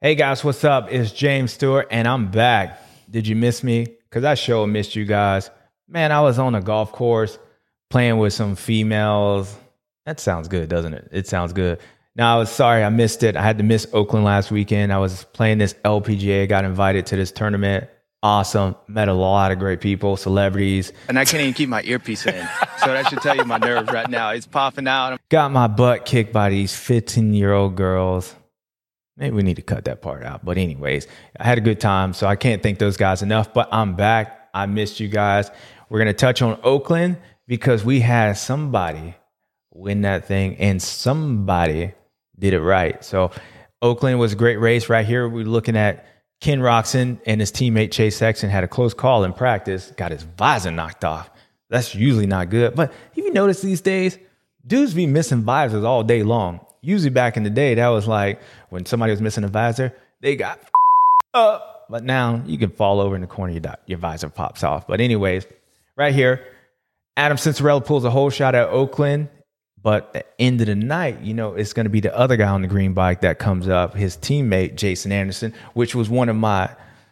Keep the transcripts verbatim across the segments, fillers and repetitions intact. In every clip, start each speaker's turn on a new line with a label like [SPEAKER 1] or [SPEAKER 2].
[SPEAKER 1] Hey guys, what's up? It's James Stewart and I'm back. Did you miss me? Because I sure missed you guys. Man, I was on a golf course playing with some females. That sounds good, doesn't it? It sounds good. Now, I was sorry I missed it. I had to miss Oakland last weekend. I was playing this L P G A, got invited to this tournament. Awesome. Met a lot of great people, celebrities.
[SPEAKER 2] And I can't even keep my earpiece in. So that should tell you my nerves right now. It's popping out.
[SPEAKER 1] Got my butt kicked by these fifteen-year-old girls. Maybe we need to cut that part out. But anyways, I had a good time, so I can't thank those guys enough. But I'm back. I missed you guys. We're going to touch on Oakland because we had somebody win that thing, and somebody did it right. So Oakland was a great race right here. We're looking at Ken Roczen and his teammate Chase Sexton had a close call in practice, got his visor knocked off. That's usually not good. But if you notice these days, dudes be missing visors all day long. Usually back in the day, that was like when somebody was missing a visor, they got up. But now you can fall over in the corner, your, your visor pops off. But anyways, right here, Adam Cincerella pulls a whole shot at Oakland. But at the end of the night, you know, it's going to be the other guy on the green bike that comes up, his teammate, Jason Anderson, which was one of my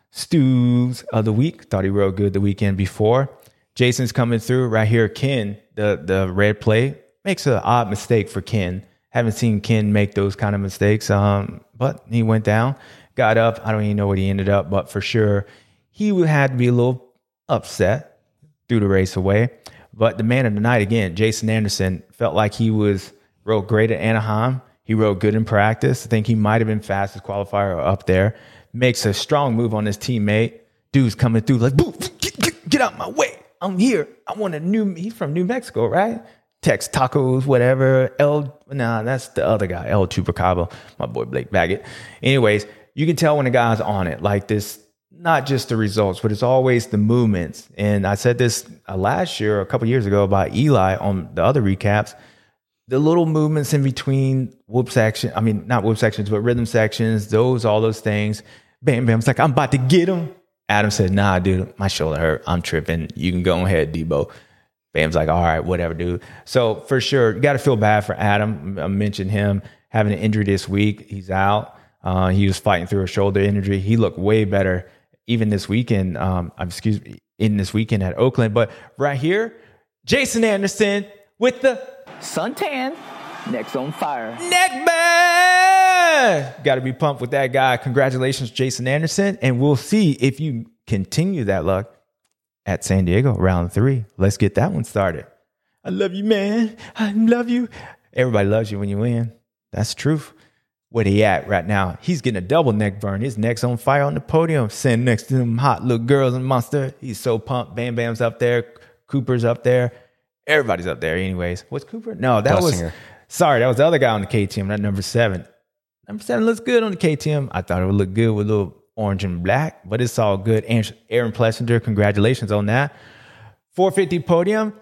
[SPEAKER 1] stews of the week. Thought he rode good the weekend before. Jason's coming through right here. Ken, the, the red plate, makes an odd mistake for Ken. Haven't seen Ken make those kind of mistakes, um, but he went down, got up. I don't even know what he ended up, but for sure, he had to be a little upset, threw the race away. But the man of the night, again, Jason Anderson, felt like he was rode great at Anaheim. He rode good in practice. I think he might have been fastest qualifier up there. Makes a strong move on his teammate. Dude's coming through like, boo, get, get, get out my way. I'm here. I want a new, he's from New Mexico, right? Tex Tacos, whatever. El, nah, that's the other guy, El Chupacabra, my boy Blake Baggett. Anyways, you can tell when a guy's on it like this. Not just the results, but it's always the movements. And I said this uh, last year, a couple years ago, about Eli on the other recaps. The little movements in between whoop section, I mean, not whoop sections, but rhythm sections, those, all those things. Bam, bam. It's like, I'm about to get him. Adam said, nah, dude, my shoulder hurt. I'm tripping. You can go ahead, Debo. Bam's like, all right, whatever, dude. So for sure, you got to feel bad for Adam. I mentioned him having an injury this week. He's out. Uh, he was fighting through a shoulder injury. He looked way better even this weekend, um, excuse me, in this weekend at Oakland. But right here, Jason Anderson with the
[SPEAKER 3] suntan, neck's on fire.
[SPEAKER 1] Neck band! Got to be pumped with that guy. Congratulations, Jason Anderson. And we'll see if you continue that luck at San Diego, round three. Let's get that one started. I love you, man. I love you. Everybody loves you when you win. That's the truth. Where he at right now? He's getting a double neck burn. His neck's on fire on the podium, sitting next to them hot little girls and Monster. He's so pumped. Bam Bam's up there. Cooper's up there. Everybody's up there anyways. What's Cooper? No, that Dussinger. was, sorry, that was the other guy on the K T M, that number seven. Number seven looks good on the K T M. I thought it would look good with a little orange and black, but it's all good. Aaron Plessinger, congratulations on that. four fifty podium.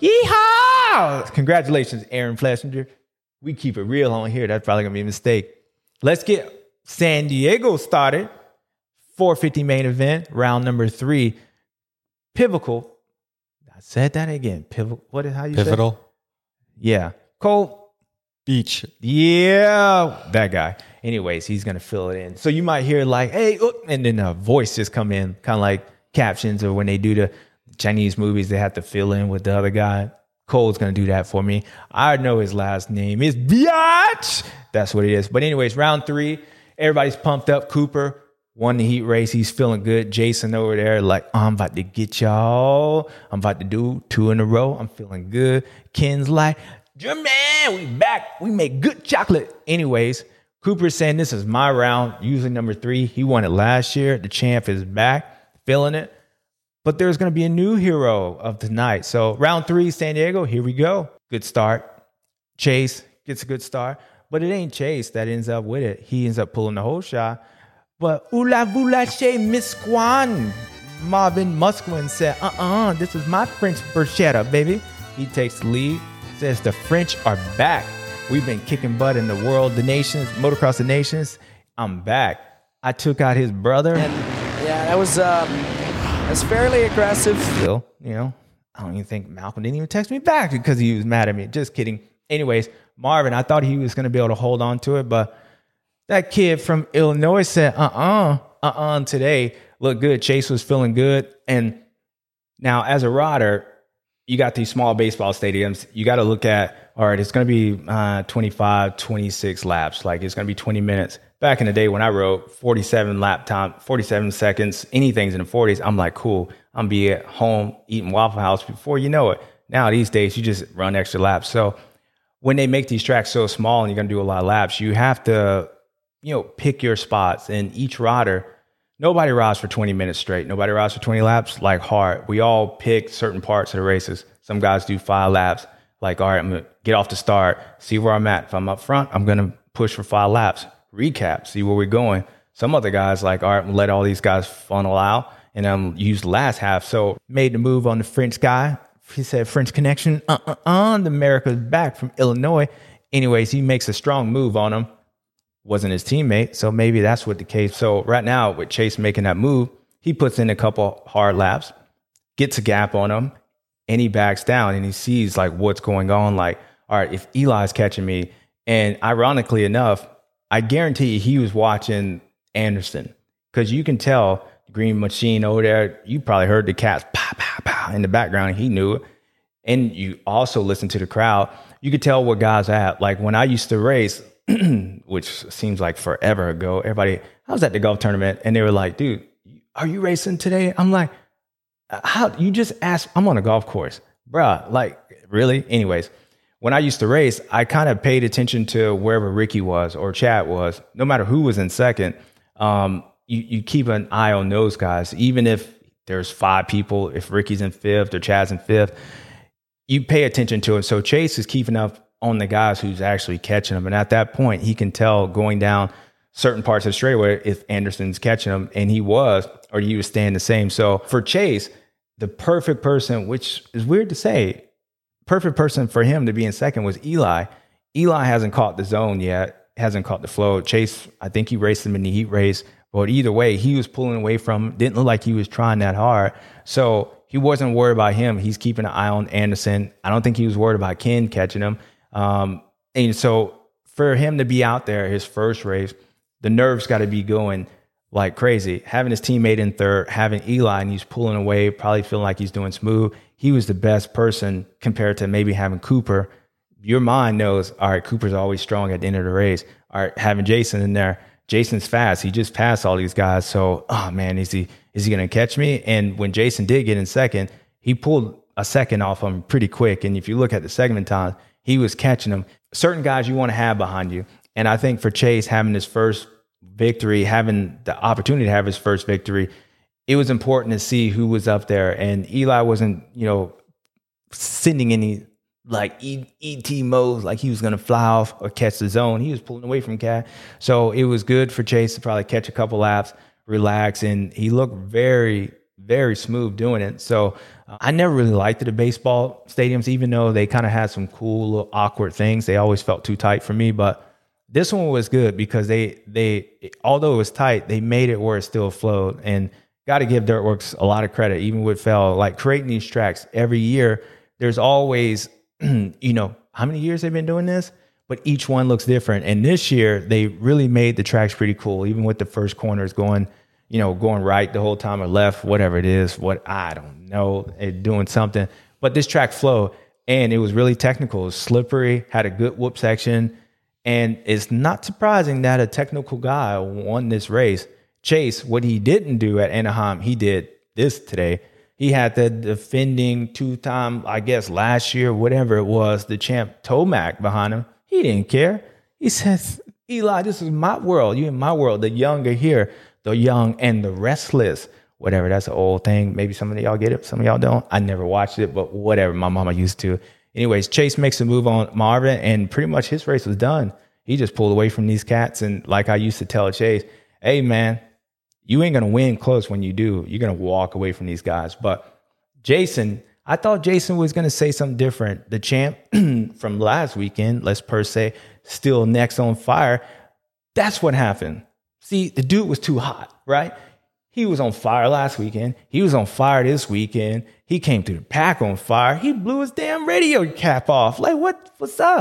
[SPEAKER 1] Yeehaw! Congratulations, Aaron Plessinger. We keep it real on here. That's probably going to be a mistake. Let's get San Diego started. four fifty main event, round number three. Pivotal. I said that again. Pivotal. What is how you
[SPEAKER 4] Pivotal?
[SPEAKER 1] say? Yeah. Cole
[SPEAKER 4] Beach.
[SPEAKER 1] Yeah. That guy. Anyways, he's going to fill it in. So you might hear like, hey, oh, and then a voice just come in, kind of like captions, or when they do the Chinese movies, they have to fill in with the other guy. Cole's going to do that for me. I know his last name is Biatch. That's what it is. But anyways, round three, everybody's pumped up. Cooper won the heat race. He's feeling good. Jason over there like, oh, I'm about to get y'all. I'm about to do two in a row. I'm feeling good. Ken's like, Jermaine, we back. We make good chocolate. Anyways, Cooper's saying this is my round, usually number three. He won it last year. The champ is back, feeling it. But there's going to be a new hero of the night. So round three, San Diego, here we go. Good start. Chase gets a good start. But it ain't Chase that ends up with it. He ends up pulling the whole shot. But Ula Boulache Miss Kwan, Marvin Musquin said, uh-uh, this is my French bruschetta, baby. He takes the lead, says the French are back. We've been kicking butt in the world, the nations, motocross the nations. I'm back. I took out his brother.
[SPEAKER 3] And yeah, that was... Um... That's fairly aggressive.
[SPEAKER 1] Still, you know, I don't even think Malcolm didn't even text me back because he was mad at me. Just kidding. Anyways, Marvin, I thought he was going to be able to hold on to it, but That kid from Illinois said, uh-uh, uh-uh today. Looked good. Chase was feeling good. And now as a rider, you got these small baseball stadiums. You got to look at, all right, it's going to be uh, twenty-five, twenty-six laps. Like it's going to be twenty minutes. Back in the day when I rode forty-seven lap time, forty-seven seconds, anything's in the forties, I'm like, cool. I'm going to be at home eating Waffle House before you know it. Now these days, you just run extra laps. So when they make these tracks so small and you're going to do a lot of laps, you have to, you know, pick your spots. And each rider, nobody rides for twenty minutes straight. Nobody rides for twenty laps like hard. We all pick certain parts of the races. Some guys do five laps. Like, all right, I'm going to get off the start, see where I'm at. If I'm up front, I'm going to push for five laps. Recap, see where we're going. Some other guys like, all right, I'm gonna let all these guys funnel out and um use the last half. So made the move on the French guy. He said French connection. Uh uh uh. The America's back from Illinois. Anyways, he makes a strong move on him. Wasn't his teammate, so maybe that's what the case. So right now with Chase making that move, he puts in a couple hard laps, gets a gap on him, and he backs down and he sees like what's going on. Like, all right, if Eli's catching me, and ironically enough, I guarantee you he was watching Anderson because you can tell the green machine over there. You probably heard the cats pow, pow, pow in the background. And he knew it. And you also listen to the crowd. You could tell what guys at. Like when I used to race, which seems like forever ago, everybody, I was at the golf tournament and they were like, dude, are you racing today? I'm like, how? You just asked, I'm on a golf course. Bruh, like really? Anyways. When I used to race, I kind of paid attention to wherever Ricky was or Chad was, no matter who was in second. Um, you, you keep an eye on those guys, even if there's five people, if Ricky's in fifth or Chad's in fifth, you pay attention to it. So Chase is keeping up on the guys who's actually catching them. And at that point, he can tell going down certain parts of the straightaway if Anderson's catching him, and he was, or he was staying the same. So for Chase, the perfect person, which is weird to say, perfect person for him to be in second was Eli. Eli hasn't caught the zone yet, hasn't caught the flow. Chase, I think he raced him in the heat race, but either way, he was pulling away from him. Didn't look like he was trying that hard. So he wasn't worried about him. He's keeping an eye on Anderson. I don't think he was worried about Ken catching him. Um, and so for him to be out there, his first race, the nerves got to be going like crazy. Having his teammate in third, having Eli, and he's pulling away, probably feeling like he's doing smooth. He was the best person compared to maybe having Cooper. Your mind knows, all right, Cooper's always strong at the end of the race. All right, having Jason in there, Jason's fast. He just passed all these guys. So, oh man, is he is he going to catch me? And when Jason did get in second, he pulled a second off him pretty quick. And if you look at the segment time, he was catching them. Certain guys you want to have behind you. And I think for Chase, having his first victory, having the opportunity to have his first victory, it was important to see who was up there. And Eli wasn't, you know, sending any like E T modes, like he was going to fly off or catch the zone. He was pulling away from Cat. So it was good for Chase to probably catch a couple laps, relax. And he looked very, very smooth doing it. So uh, I never really liked the baseball stadiums, even though they kind of had some cool, little awkward things. They always felt too tight for me. But this one was good because they, they, although it was tight, they made it where it still flowed. And got to give Dirtworks a lot of credit, even with Fell, like creating these tracks every year. There's always, you know, how many years they've been doing this, but each one looks different. And this year they really made the tracks pretty cool, even with the first corners going, you know, going right the whole time or left, whatever it is, what I don't know, it doing something. But this track flowed and it was really technical. It was slippery, had a good whoop section. And it's not surprising that a technical guy won this race. Chase, what he didn't do at Anaheim, he did this today. He had the defending two-time, I guess, last year, whatever it was, the champ Tomac behind him. He didn't care. He says, Eli, this is my world. You in my world. The young are here. The young and the restless. Whatever, that's an old thing. Maybe some of y'all get it. Some of y'all don't. I never watched it, but whatever. My mama used to. Anyways, Chase makes a move on Marvin, and pretty much his race was done. He just pulled away from these cats. And like I used to tell Chase, hey, man, you ain't going to win close when you do. You're going to walk away from these guys. But Jason, I thought Jason was going to say something different. The champ from last weekend, let's per se, still next on fire. That's what happened. See, the dude was too hot, right? He was on fire last weekend. He was on fire this weekend. He came through the pack on fire. He blew his damn radio cap off. Like, what? What's up?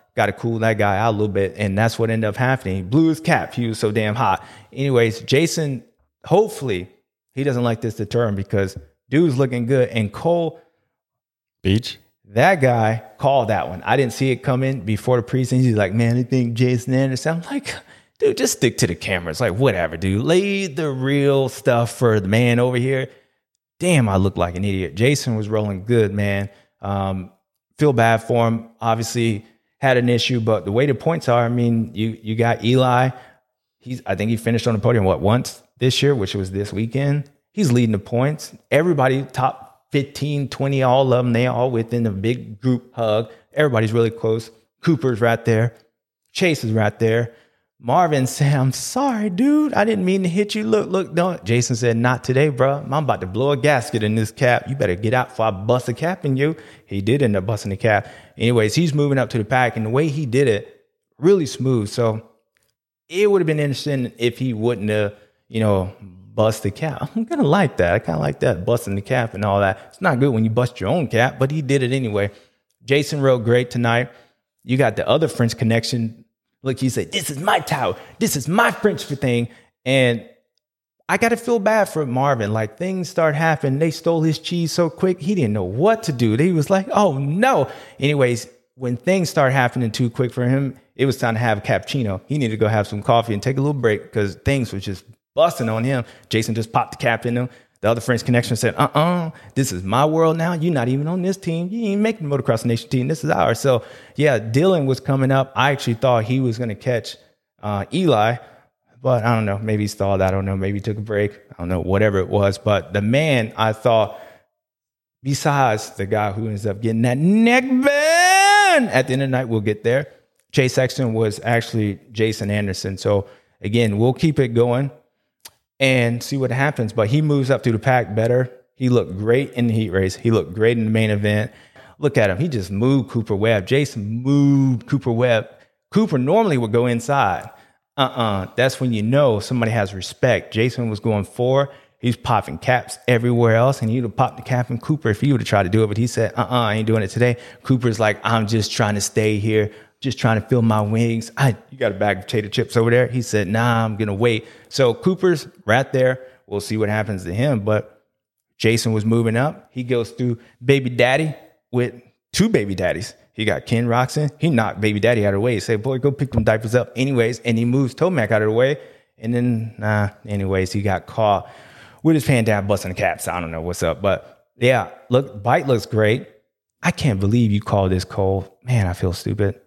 [SPEAKER 1] got to cool that guy out a little bit. And that's what ended up happening. He blew his cap. He was so damn hot. Anyways, Jason, hopefully he doesn't like this to turn because dude's looking good. And Cole
[SPEAKER 4] Beach,
[SPEAKER 1] that guy called that one. I didn't see it coming before the preseason. He's like, man, I think Jason Anderson. I'm like, dude, just stick to the cameras. Like, whatever, dude. Lay the real stuff for the man over here. Damn, I look like an idiot. Jason was rolling good, man. Um, feel bad for him. Obviously had an issue, but the way the points are, I mean, you you got Eli. He's I think he finished on the podium, what, once this year, which was this weekend. He's leading the points. Everybody, top fifteen, twenty, all of them, they all within a big group hug. Everybody's really close. Cooper's right there. Chase is right there. Marvin said, I'm sorry, dude. I didn't mean to hit you. Look, look, don't. Jason said, not today, bro. I'm about to blow a gasket in this cap. You better get out before I bust a cap in you. He did end up busting the cap. Anyways, he's moving up to the pack, and the way he did it, really smooth. So it would have been interesting if he wouldn't have, you know, bust the cap. I'm kind of like that. I kind of like that, busting the cap and all that. It's not good when you bust your own cap, but he did it anyway. Jason rode great tonight. You got the other French connection. Look, he said, this is my tower. This is my French thing. And I got to feel bad for Marvin. Like, things start happening. They stole his cheese so quick. He didn't know what to do. He was like, oh, no. Anyways, when things start happening too quick for him, it was time to have a cappuccino. He needed to go have some coffee and take a little break because things were just busting on him. Jason just popped the cap in him. The other French connection said, uh-uh, this is my world now. You're not even on this team. You ain't making the Motocross Nation team. This is ours. So, yeah, Dylan was coming up. I actually thought he was going to catch uh, Eli, but I don't know. Maybe he stalled. I don't know. Maybe he took a break. I don't know. Whatever it was. But the man, I thought, besides the guy who ends up getting that neck bend at the end of the night, we'll get there. Chase Sexton was actually Jason Anderson. So, again, we'll keep it going and see what happens. But he moves up through the pack better. He looked great in the heat race. He looked great in the main event. Look at him. He just moved Cooper Webb. Jason moved Cooper Webb. Cooper normally would go inside. Uh-uh. That's when you know somebody has respect. Jason was going four. He's popping caps everywhere else, and he would have popped the cap in Cooper if he would have tried to do it. But he said, uh-uh, I ain't doing it today. Cooper's like, I'm just trying to stay here. Just trying to fill my wings. I, you got a bag of potato chips over there? He said, nah, I'm going to wait. So Cooper's right there. We'll see what happens to him. But Jason was moving up. He goes through baby daddy with two baby daddies. He got Ken Roczen. He knocked baby daddy out of the way. He said, boy, go pick them diapers up. Anyways, and he moves Tomac out of the way. And then, nah, anyways, he got caught with his hand down, busting the caps. I don't know what's up. But yeah, look, bike looks great. I can't believe you called this Cole. Man, I feel stupid.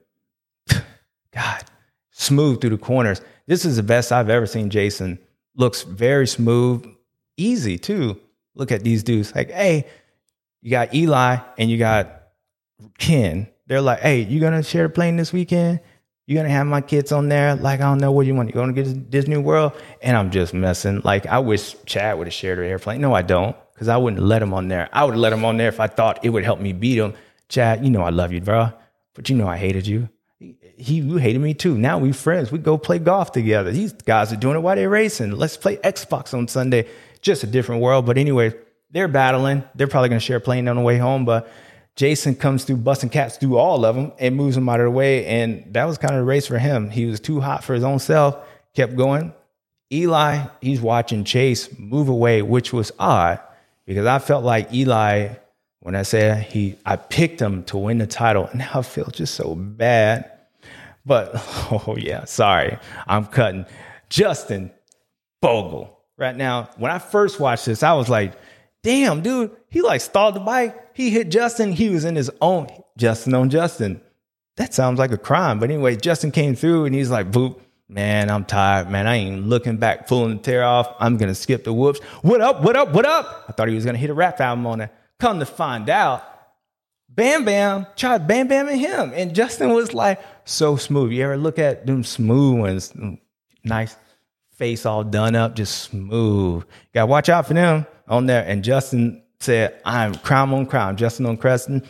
[SPEAKER 1] God, smooth through the corners. This is the best I've ever seen Jason. Looks very smooth, easy too. Look at these dudes. Like, hey, you got Eli and you got Ken. They're like, hey, you going to share the plane this weekend? You going to have my kids on there? Like, I don't know what you want. You going to get to Disney World? And I'm just messing. Like, I wish Chad would have shared the airplane. No, I don't, because I wouldn't let him on there. I would let him on there if I thought it would help me beat him. Chad, you know I love you, bro, but you know I hated you. He, you hated me too. Now we friends. We go play golf together. These guys are doing it while they're racing. Let's play Xbox on Sunday. Just a different world. But anyway, they're battling. They're probably going to share a plane on the way home. But Jason comes through, busting caps through all of them and moves them out of the way. And that was kind of the race for him. He was too hot for his own self. Kept going. Eli, he's watching Chase move away, which was odd because I felt like Eli, when I said he, I picked him to win the title. And now I feel just so bad. But, oh, yeah, sorry, I'm cutting. Justin Bogle. Right now, when I first watched this, I was like, damn, dude, he like stalled the bike. He hit Justin. He was in his own Justin on Justin. That sounds like a crime. But anyway, Justin came through and he's like, boop, man, I'm tired, man. I ain't looking back, pulling the tear off. I'm going to skip the whoops. What up, what up, what up? I thought he was going to hit a rap album on it. Come to find out, Bam Bam tried Bam Bam at him. And Justin was like, so smooth. You ever look at them smooth ones? Nice face all done up, just smooth. You got to watch out for them on there. And Justin said, I'm crime on crime. Justin on Cruston.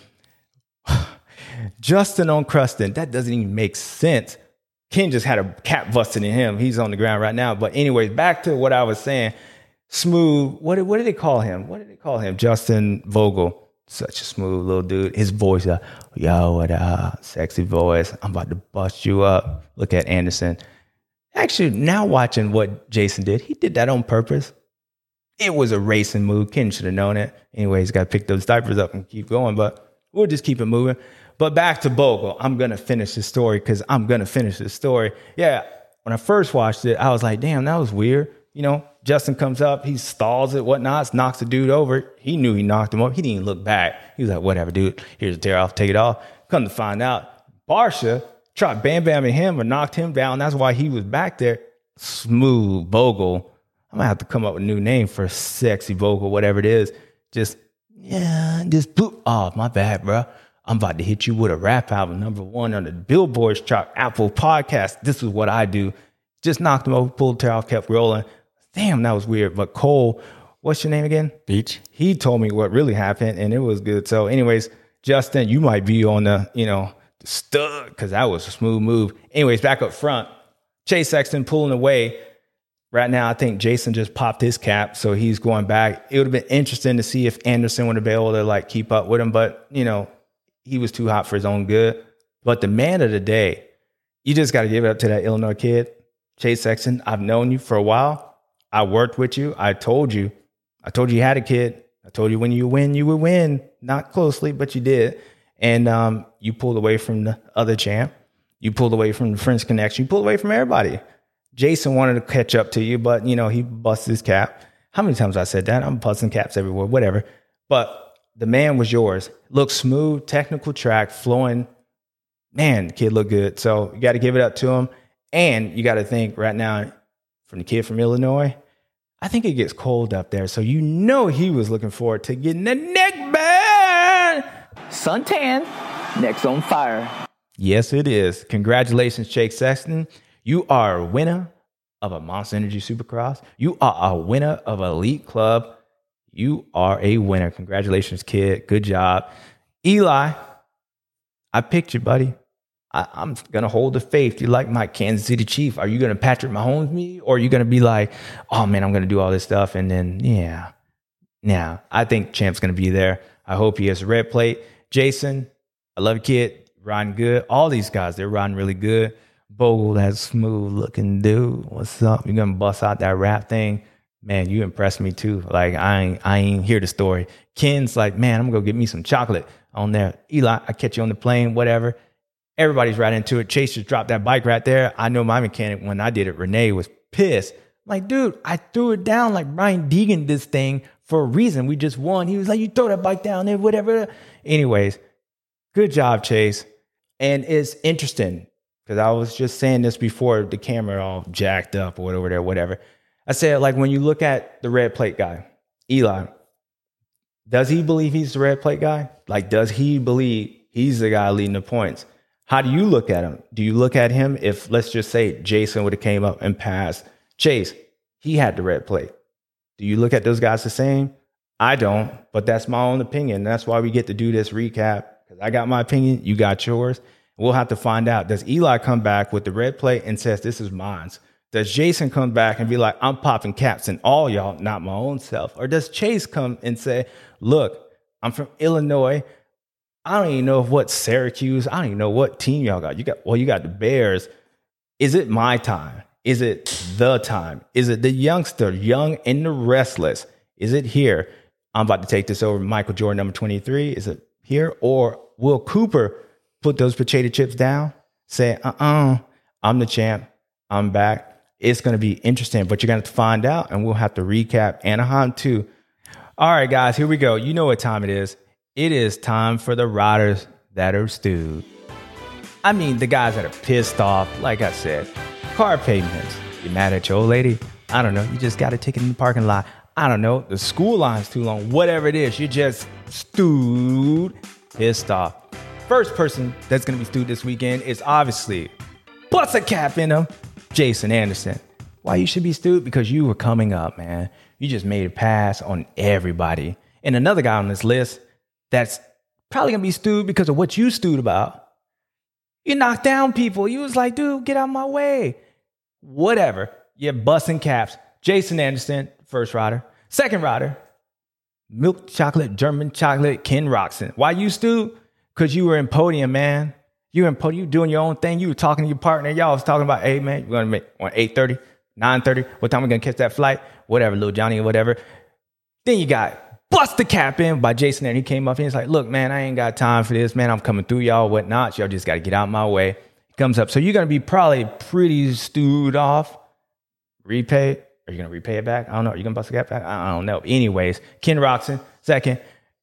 [SPEAKER 1] Justin on Cruston. That doesn't even make sense. Ken just had a cap busted in him. He's on the ground right now. But anyways, back to what I was saying. Smooth. What did, what did they call him? What did they call him? Justin Vogel. such a smooth little dude. His voice, uh, yo, what up? Sexy voice. I'm about to bust you up. Look at Anderson. Actually, now watching what Jason did, he did that on purpose. It was a racing move. Ken should have known it. Anyways, got to pick those diapers up and keep going, but we'll just keep it moving. But back to Bogle. I'm going to finish this story because I'm going to finish this story. Yeah, when I first watched it, I was like, damn, that was weird. You know, Justin comes up, he stalls it, whatnot, knocks the dude over. He knew he knocked him up. He didn't even look back. He was like, whatever, dude. Here's a tear off, take it off. Come to find out, Barsha tried bam bamming him or knocked him down. That's why he was back there. Smooth Bogle. I'm going to have to come up with a new name for Sexy Bogle, whatever it is. Just, yeah, just boop. Oh, my bad, bro. I'm about to hit you with a rap album, number one on the Billboard chart, Apple Podcast. This is what I do. Just knocked him over, pulled the tail off, kept rolling. Damn, that was weird. But Cole, what's your name again?
[SPEAKER 4] Beach.
[SPEAKER 1] He told me what really happened, and it was good. So anyways, Justin, you might be on the, you know, the stud, because that was a smooth move. Anyways, back up front, Chase Sexton pulling away. Right now, I think Jason just popped his cap, so he's going back. It would have been interesting to see if Anderson would have been able to, like, keep up with him, but, you know, he was too hot for his own good. But the man of the day, you just got to give it up to that Illinois kid, Chase Sexton. I've known you for a while. I worked with you. I told you. I told you you had a kid. I told you when you win, you would win. Not closely, but you did. And um, you pulled away from the other champ. You pulled away from the French Connection. You pulled away from everybody. Jason wanted to catch up to you, but, you know, he busted his cap. How many times I said that? I'm busting caps everywhere, whatever. But the man was yours. Looked smooth, technical track, flowing. Man, the kid looked good. So you got to give it up to him. And you got to think right now, from the kid from Illinois, I think it gets cold up there. So you know he was looking forward to getting the neck burn.
[SPEAKER 3] Suntan, neck's on fire.
[SPEAKER 1] Yes, it is. Congratulations, Chase Sexton. You are a winner of a Monster Energy Supercross. You are a winner of Elite Club. You are a winner. Congratulations, kid. Good job. Eli, I picked you, buddy. I, I'm going to hold the faith. You like my Kansas City Chief. Are you going to Patrick Mahomes me? Or are you going to be like, oh, man, I'm going to do all this stuff? And then, yeah. Now, I think Champ's going to be there. I hope he has a red plate. Jason, I love you, kid. Riding good. All these guys, they're riding really good. Bogle, that smooth looking dude. What's up? You're going to bust out that rap thing? Man, you impressed me too. Like, I ain't, I ain't hear the story. Ken's like, man, I'm going to go get me some chocolate on there. Eli, I catch you on the plane, whatever. Everybody's right into it. Chase just dropped that bike right there. I know my mechanic, when I did it, Renee was pissed. I'm like, dude, I threw it down like Brian Deegan this thing for a reason. We just won. He was like, you throw that bike down there, whatever. Anyways, good job, Chase. And it's interesting because I was just saying this before the camera all jacked up or whatever there, whatever. I said, like, when you look at the red plate guy, Eli, does he believe he's the red plate guy? Like, does he believe he's the guy leading the points? How do you look at him? Do you look at him if, let's just say, Jason would have came up and passed Chase? He had the red plate. Do you look at those guys the same? I don't, but that's my own opinion. That's why we get to do this recap, because I got my opinion, you got yours. We'll have to find out. Does Eli come back with the red plate and says, this is mine? Does Jason come back and be like, I'm popping caps in all y'all, not my own self? Or does Chase come and say, look, I'm from Illinois. I don't even know what Syracuse, I don't even know what team y'all got. You got, well, you got the Bears. Is it my time? Is it the time? Is it the youngster, young and the restless? Is it here? I'm about to take this over. Michael Jordan, number twenty-three. Is it here? Or will Cooper put those potato chips down? Say, uh-uh, I'm the champ. I'm back. It's going to be interesting, but you're going to have to find out, and we'll have to recap Anaheim too. All right, guys, here we go. You know what time it is. It is time for the riders that are stewed. I mean, the guys that are pissed off, like I said. Car payments. You mad at your old lady? I don't know. You just got a ticket in the parking lot. I don't know. The school line's too long. Whatever it is, you're just stewed, pissed off. First person that's going to be stewed this weekend is obviously, bust a cap in him, Jason Anderson. Why you should be stewed? Because you were coming up, man. You just made a pass on everybody. And another guy on this list that's probably going to be stewed because of what you stewed about. You knocked down people. You was like, dude, get out of my way. Whatever. You're busting caps. Jason Anderson, first rider. Second rider, milk chocolate, German chocolate, Ken Roczen. Why you, Stu? Because you were in podium, man. You were in podium, you were doing your own thing. You were talking to your partner. Y'all was talking about, hey, man, you're going to make on eight thirty, nine thirty. What time we going to catch that flight? Whatever, little Johnny or whatever. Then you got Bust the Cap in by Jason, and he came up and he's like, look, man, I ain't got time for this, man. I'm coming through y'all, whatnot. Y'all just got to get out my way. He comes up. So you're going to be probably pretty stewed off. Repay. Are you going to repay it back? I don't know. Are you going to bust the cap back? I don't know. Anyways, Ken Roczen, second.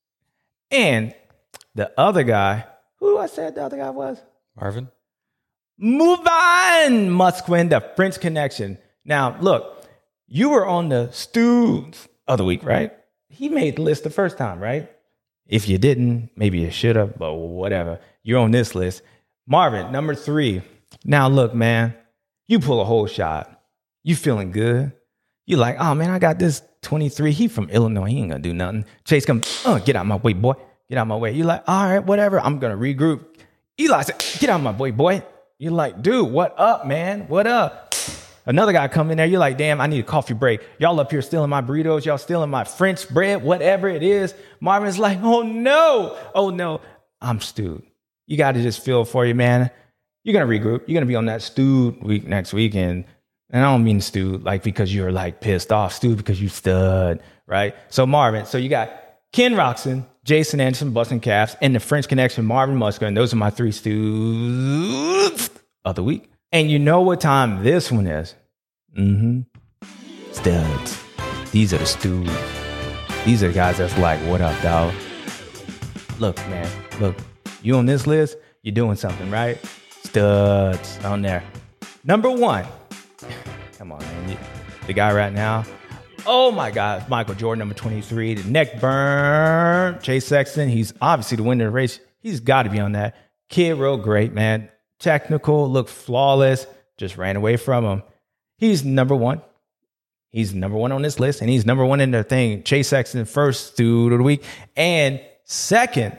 [SPEAKER 1] And the other guy, who I said the other guy was?
[SPEAKER 4] Marvin.
[SPEAKER 1] Move on, Musquin, the French Connection. Now, look, you were on the Stews of the week, right? He made the list the first time, right? If you didn't, maybe you should have, but whatever. You're on this list. Marvin, number three. Now, look, man, you pull a whole shot. You feeling good. You like, oh, man, I got this twenty-three. He from Illinois. He ain't going to do nothing. Chase comes, oh, get out my way, boy. Get out my way. You're like, all right, whatever. I'm going to regroup. Eli said, get out my way, boy. You're like, dude, what up, man? What up? Another guy come in there. You're like, damn, I need a coffee break. Y'all up here stealing my burritos. Y'all stealing my French bread, whatever it is. Marvin's like, oh, no. Oh, no. I'm stewed. You got to just feel for you, man. You're going to regroup. You're going to be on that stewed week next week. And, and I don't mean stewed like because you're like pissed off. Stewed because you stud, right? So Marvin, so you got Ken Roczen, Jason Anderson, Busting Caps, and the French Connection, Marvin Musquin. And those are my three stews of the week. And you know what time this one is? Mm-hmm. Studs. These are the stews. These are the guys that's like, what up, dog? Look, man. Look, you on this list, you're doing something, right? Studs on there. Number one. Come on, man. The guy right now. Oh, my God. Michael Jordan, number twenty-three. The neck burn. Chase Sexton. He's obviously the winner of the race. He's got to be on that. Kid real great, man. Technical, looked flawless, just ran away from him. He's number one. He's number one on this list, and he's number one in their thing. Chase Sexton, first dude of the week. And second,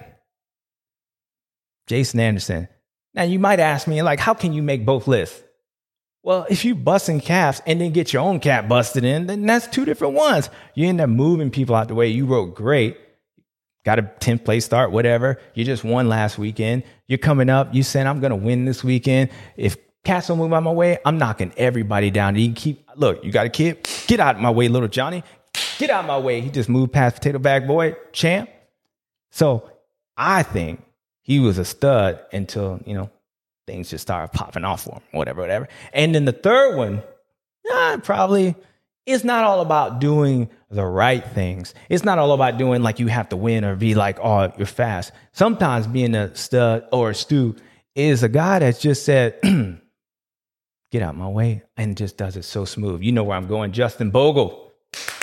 [SPEAKER 1] Jason Anderson. Now, you might ask me, like, how can you make both lists? Well, if you busting caps and then get your own cap busted in, then that's two different ones. You end up moving people out the way. You wrote great. Got a tenth place start, whatever. You just won last weekend. You're coming up. You said, I'm going to win this weekend. If cats don't move out my way, I'm knocking everybody down. You keep, look, you got a kid. Get out of my way, little Johnny. Get out of my way. He just moved past Potato Bag Boy, champ. So I think he was a stud until, you know, things just started popping off for him, whatever, whatever. And then the third one, uh, probably, it's not all about doing the right things. It's not all about doing like you have to win or be like, oh, you're fast. Sometimes being a stud or a stew is a guy that's just said, get out my way, and just does it so smooth. You know where I'm going. Justin Bogle.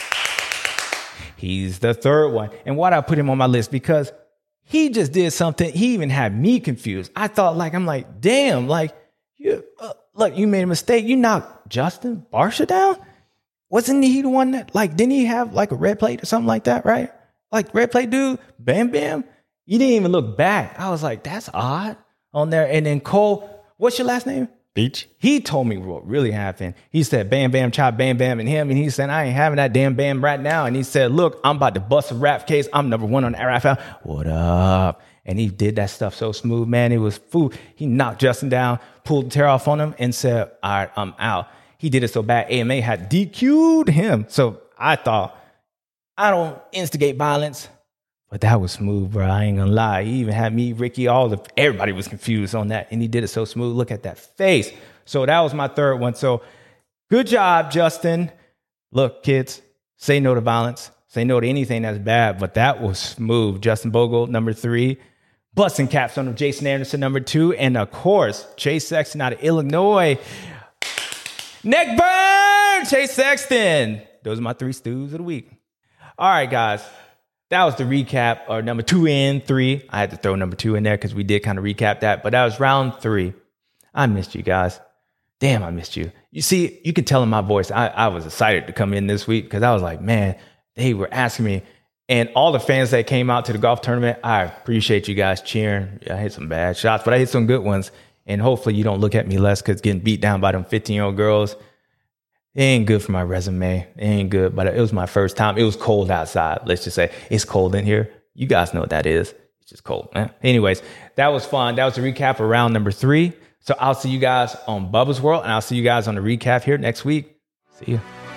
[SPEAKER 1] He's the third one. And why did I put him on my list? Because he just did something. He even had me confused. I thought like, I'm like, damn, like, you uh, look, you made a mistake. You knocked Justin Barsha down? Wasn't he the one that, like, didn't he have like a red plate or something like that, right? Like, red plate dude, Bam Bam. You didn't even look back. I was like, that's odd on there. And then Cole, what's your last name?
[SPEAKER 4] Beach.
[SPEAKER 1] He told me what really happened. He said, Bam Bam, chop Bam Bam and him. And he said, I ain't having that damn Bam right now. And he said, look, I'm about to bust a rap case. I'm number one on the R F L. What up? And he did that stuff so smooth, man. It was food. He knocked Justin down, pulled the tear off on him, and said, all right, I'm out. He did it so bad, A M A had D Q'd him. So I thought, I don't instigate violence. But that was smooth, bro. I ain't gonna lie. He even had me, Ricky, all the, everybody was confused on that. And he did it so smooth. Look at that face. So that was my third one. So good job, Justin. Look, kids, say no to violence. Say no to anything that's bad. But that was smooth. Justin Bogle, number three. Busting caps on Jason Anderson, number two. And of course, Chase Sexton out of Illinois. Neck burn, Chase Sexton. Those are my three stews of the week. All right, guys. That was the recap, or number two and three. I had to throw number two in there because we did kind of recap that. But that was round three. I missed you guys. Damn, I missed you. You see, you can tell in my voice, I, I was excited to come in this week because I was like, man, they were asking me. And all the fans that came out to the golf tournament, I appreciate you guys cheering. I hit some bad shots, but I hit some good ones. And hopefully you don't look at me less because getting beat down by them fifteen-year-old girls, It ain't good for my resume. It ain't good, but it was my first time. It was cold outside. Let's just say it's cold in here. You guys know what that is. It's just cold, man. Anyways, that was fun. That was a recap of round number three. So I'll see you guys on Bubba's World, and I'll see you guys on the recap here next week. See you.